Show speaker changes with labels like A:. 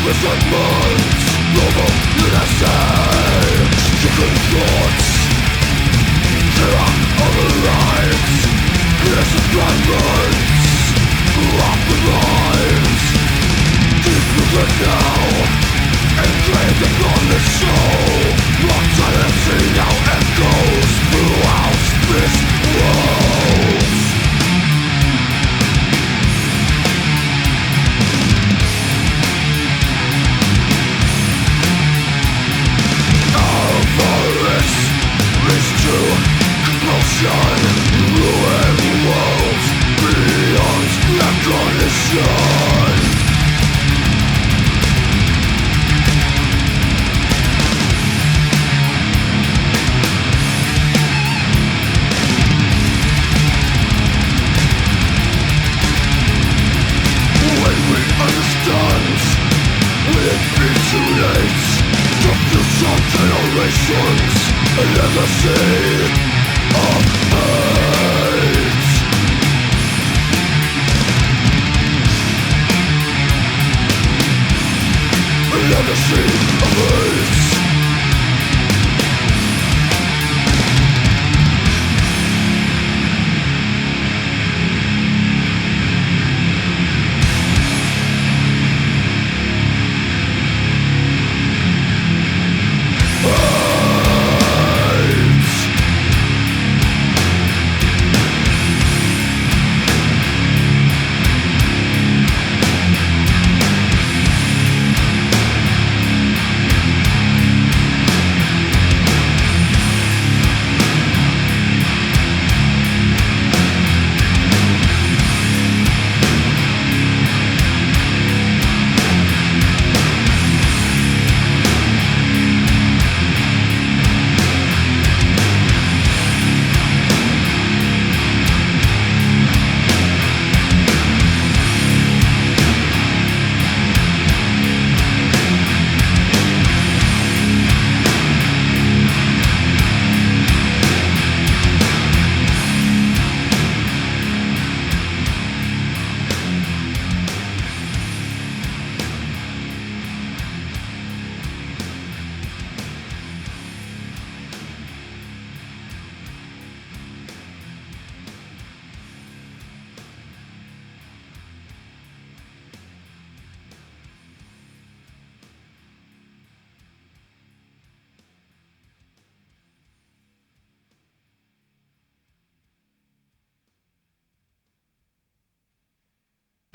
A: Resentment, global unity, chicken thoughts, terror of the lives, innocent fragments of the lives. Deep rooted now, enclaved upon the soul, mortality now echoes throughout this world. To compulsion, ruin worlds beyond recognition. When we understand, will it be too late? The future generations, a legacy of